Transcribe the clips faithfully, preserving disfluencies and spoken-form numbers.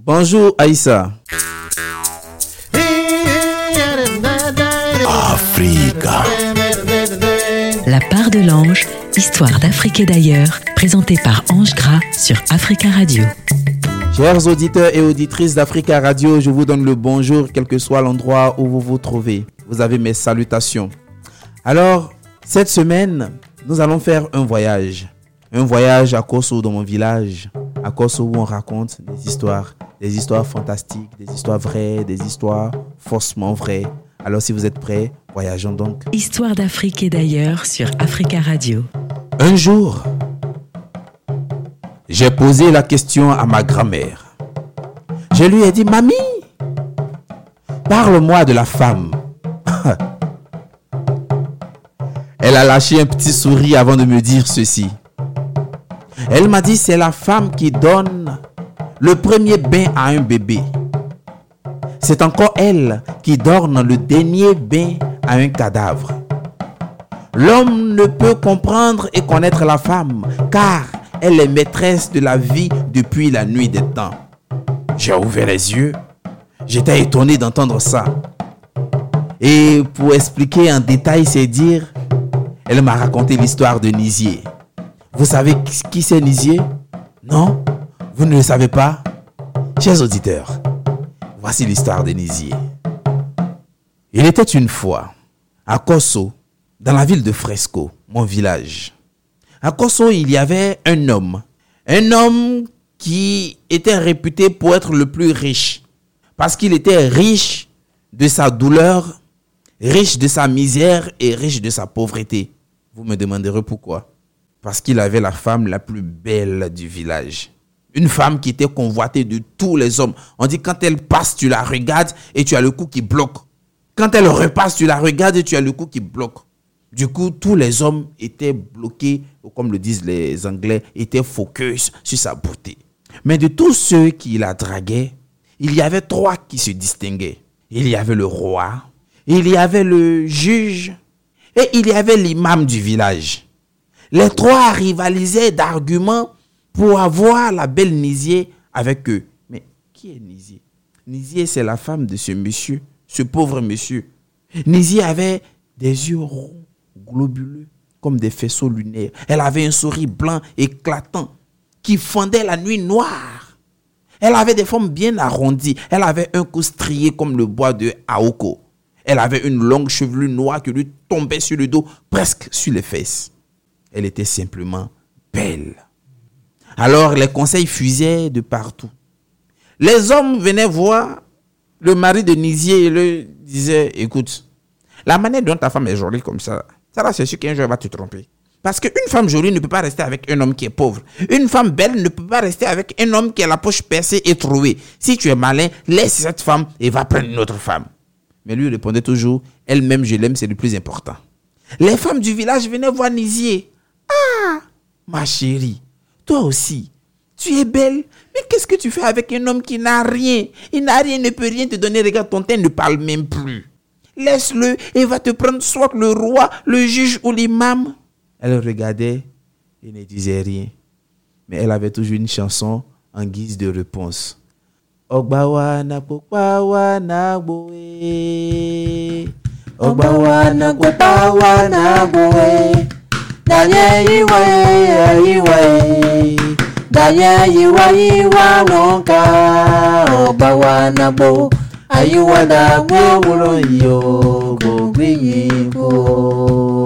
Bonjour Aïssa. Africa. La part de l'ange, histoire d'Afrique et d'ailleurs, présentée par Ange Gras sur Africa Radio. Chers auditeurs et auditrices d'Africa Radio, je vous donne le bonjour, quel que soit l'endroit où vous vous trouvez. Vous avez mes salutations. Alors, cette semaine, nous allons faire un voyage. Un voyage à Kosso, dans mon village. À Kosso, où on raconte des histoires. Des histoires fantastiques, des histoires vraies, des histoires faussement vraies. Alors, si vous êtes prêts, voyageons donc. Histoire d'Afrique et d'ailleurs sur Africa Radio. Un jour, j'ai posé la question à ma grand-mère. Je lui ai dit, mamie, parle-moi de la femme. Elle a lâché un petit sourire avant de me dire ceci. Elle m'a dit, c'est la femme qui donne le premier bain à un bébé. C'est encore elle qui donne le dernier bain à un cadavre. L'homme ne peut comprendre et connaître la femme, car elle est maîtresse de la vie depuis la nuit des temps. J'ai ouvert les yeux. J'étais étonné d'entendre ça. Et pour expliquer en détail, c'est dire, elle m'a raconté l'histoire de Nizier. Vous savez qui c'est Nizier? Non? Vous ne le savez pas? Chers auditeurs, voici l'histoire de Nizier. Il était une fois à Kosso, dans la ville de Fresco, mon village. À Kosso, il y avait un homme. Un homme qui était réputé pour être le plus riche. Parce qu'il était riche de sa douleur, riche de sa misère et riche de sa pauvreté. Vous me demanderez pourquoi? Parce qu'il avait la femme la plus belle du village. Une femme qui était convoitée de tous les hommes. On dit quand elle passe, tu la regardes et tu as le cou qui bloque. Quand elle repasse, tu la regardes et tu as le cou qui bloque. Du coup, tous les hommes étaient bloqués, comme le disent les Anglais, étaient focus sur sa beauté. Mais de tous ceux qui la draguaient, il y avait trois qui se distinguaient. Il y avait le roi, il y avait le juge et il y avait l'imam du village. Les trois rivalisaient d'arguments pour avoir la belle Nizier avec eux. Mais qui est Nizier? Nizier, c'est la femme de ce monsieur, ce pauvre monsieur. Nizier avait des yeux ronds, globuleux, comme des faisceaux lunaires. Elle avait un sourire blanc éclatant qui fendait la nuit noire. Elle avait des formes bien arrondies. Elle avait un cou strié comme le bois de Aoko. Elle avait une longue chevelure noire qui lui tombait sur le dos, presque sur les fesses. Elle était simplement belle. Alors les conseils fusaient de partout. Les hommes venaient voir le mari de Nizier et lui disaient, écoute, la manière dont ta femme est jolie comme ça, ça là c'est sûr qu'un jour elle va te tromper. Parce qu'une femme jolie ne peut pas rester avec un homme qui est pauvre. Une femme belle ne peut pas rester avec un homme qui a la poche percée et trouée. Si tu es malin, laisse cette femme et va prendre une autre femme. Mais lui répondait toujours, elle-même je l'aime, c'est le plus important. Les femmes du village venaient voir Nizier. Ah, ma chérie, toi aussi, tu es belle, mais qu'est-ce que tu fais avec un homme qui n'a rien? Il n'a rien, ne peut rien te donner. Regarde, ton teint ne parle même plus. Laisse-le et va te prendre soit le roi, le juge ou l'imam. Elle regardait et ne disait rien. Mais elle avait toujours une chanson en guise de réponse. Ogbawa na kokbawa na boe. Ogbawa na kokbawa na boe. Danye iwe iwe. Danye iwe iwe wonka. Ogbawa na bo. Ayuwa na gwe wulo yo go gwinyiko.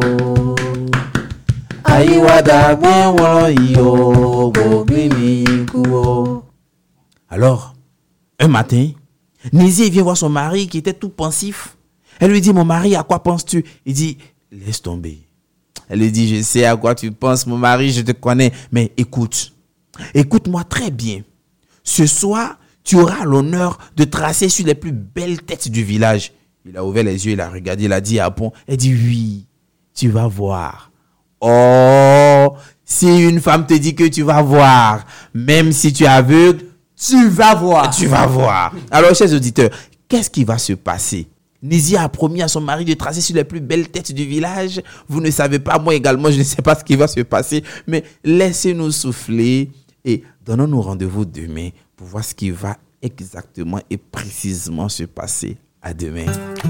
Alors, un matin, Nizier vient voir son mari qui était tout pensif. Elle lui dit, mon mari, à quoi penses-tu? Il dit, laisse tomber. Elle lui dit, je sais à quoi tu penses, mon mari, je te connais. Mais écoute, écoute-moi très bien. Ce soir, tu auras l'honneur de tracer sur les plus belles têtes du village. Il a ouvert les yeux, il a regardé, il a dit, ah bon? Elle dit, oui, tu vas voir. Oh, si une femme te dit que tu vas voir, même si tu es aveugle, tu vas voir. Tu vas voir. Alors, chers auditeurs, qu'est-ce qui va se passer? Nizier a promis à son mari de tracer sur les plus belles têtes du village. Vous ne savez pas, moi également, je ne sais pas ce qui va se passer. Mais laissez-nous souffler et donnons-nous rendez-vous demain pour voir ce qui va exactement et précisément se passer. À demain.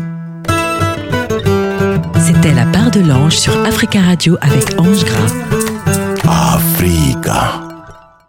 C'était La Part de l'Ange sur Africa Radio avec Ange Gras. Africa.